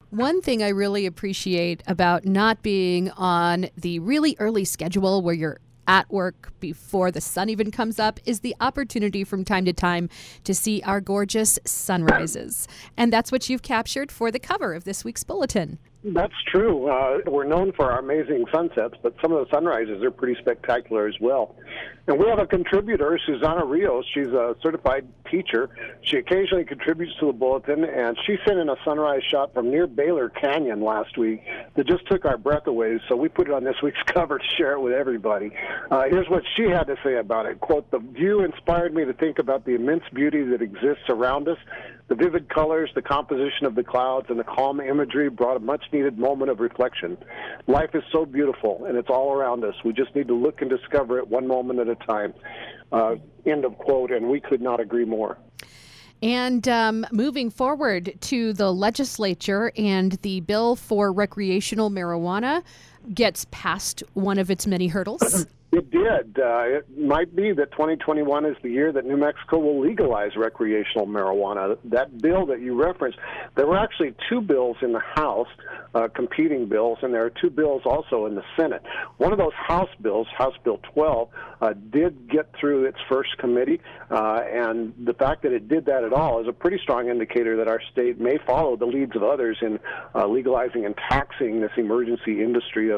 One thing I really appreciate about not being on the really early schedule where you're at work before the sun even comes up is the opportunity from time to time to see our gorgeous sunrises. And that's what you've captured for the cover of this week's bulletin. That's true. We're known for our amazing sunsets, but some of the sunrises are pretty spectacular as well. And we have a contributor, Susana Rios. She's a certified teacher. She occasionally contributes to the bulletin, and she sent in a sunrise shot from near Baylor Canyon last week that just took our breath away, so we put it on this week's cover to share it with everybody. Here's what she had to say about it. Quote, "The view inspired me to think about the immense beauty that exists around us. The vivid colors, the composition of the clouds, and the calm imagery brought a much-needed moment of reflection. Life is so beautiful, and it's all around us. We just need to look and discover it one moment at a time." End of quote, and we could not agree more. And moving forward to the legislature, and the bill for recreational marijuana gets past one of its many hurdles. It did. It might be that 2021 is the year that New Mexico will legalize recreational marijuana. That bill that you referenced, there were actually two bills in the House, competing bills, and there are two bills also in the Senate. One of those House bills, House Bill 12, did get through its first committee, and the fact that it did that at all is a pretty strong indicator that our state may follow the leads of others in legalizing and taxing this emerging industry,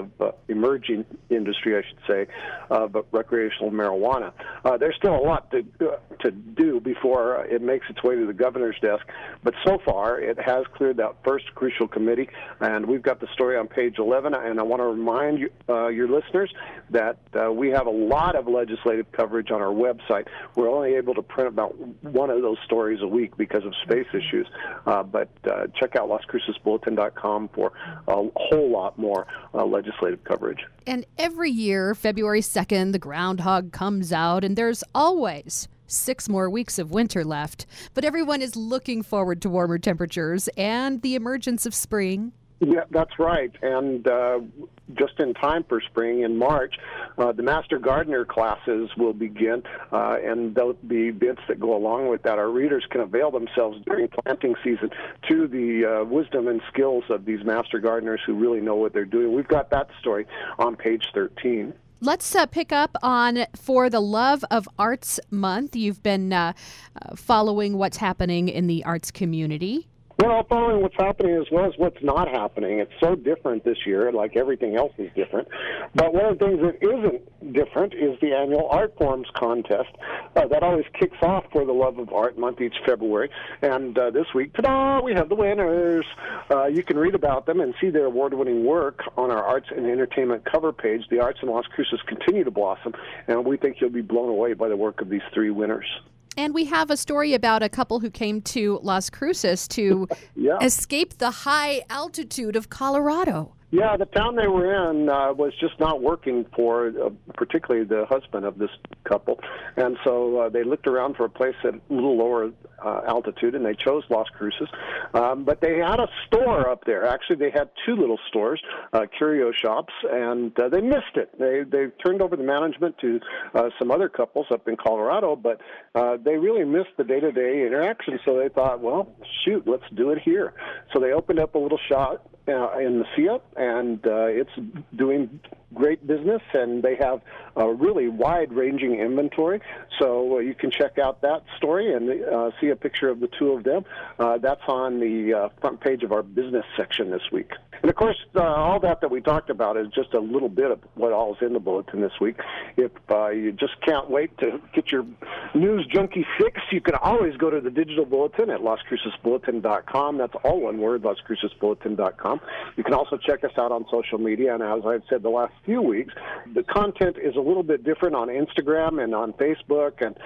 I should say, but recreational marijuana. There's still a lot to do before it makes its way to the governor's desk, but so far it has cleared that first crucial committee, and we've got the story on page 11, and I want to remind you, your listeners that we have a lot of legislative coverage on our website. We're only able to print about one of those stories a week because of space issues, but check out LasCrucesBulletin.com for a whole lot more legislative coverage. And every year, February 2nd, the groundhog comes out, and there's always 6 more weeks of winter left. But everyone is looking forward to warmer temperatures and the emergence of spring. Yeah, that's right. And just in time for spring, in March, the Master Gardener classes will begin, and there'll be bits that go along with that. Our readers can avail themselves during planting season to the wisdom and skills of these Master Gardeners who really know what they're doing. We've got that story on page 13. Let's pick up on For the Love of Arts Month. You've been following what's happening in the arts community. Well, following what's happening as well as what's not happening. It's so different this year, like everything else is different. But one of the things that isn't different is the annual Art Forms contest. That always kicks off For the Love of Art Month each February. And this week, ta-da, we have the winners. You can read about them and see their award-winning work on our Arts and Entertainment cover page. The arts in Las Cruces continue to blossom, and we think you'll be blown away by the work of these 3 winners. And we have a story about a couple who came to Las Cruces to escape the high altitude of Colorado. Yeah, the town they were in was just not working for particularly the husband of this couple. And so they looked around for a place at a little lower altitude, and they chose Las Cruces. But they had a store up there. Actually, they had 2 little stores, curio shops, and they missed it. They turned over the management to some other couples up in Colorado, but they really missed the day-to-day interaction, so they thought, well, shoot, let's do it here. So they opened up a little shop in the SIA, and it's doing great business, and they have a really wide-ranging inventory. So you can check out that story and see a picture of the 2 of them. That's on the front page of our business section this week. And, of course, all that we talked about is just a little bit of what all is in the bulletin this week. If you just can't wait to get your news junkie fix, you can always go to the digital bulletin at LasCrucesBulletin.com. That's all one word, LasCrucesBulletin.com. You can also check us out on social media, and as I've said the last few weeks, the content is a little bit different on Instagram and on Facebook and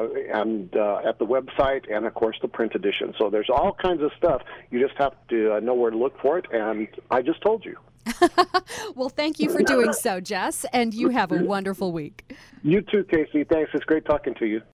at the website and, of course, the print edition. So there's all kinds of stuff. You just have to know where to look for it, and I just told you. Well, thank you for doing so, Jess, and you have a wonderful week. You too, Casey. Thanks. It's great talking to you.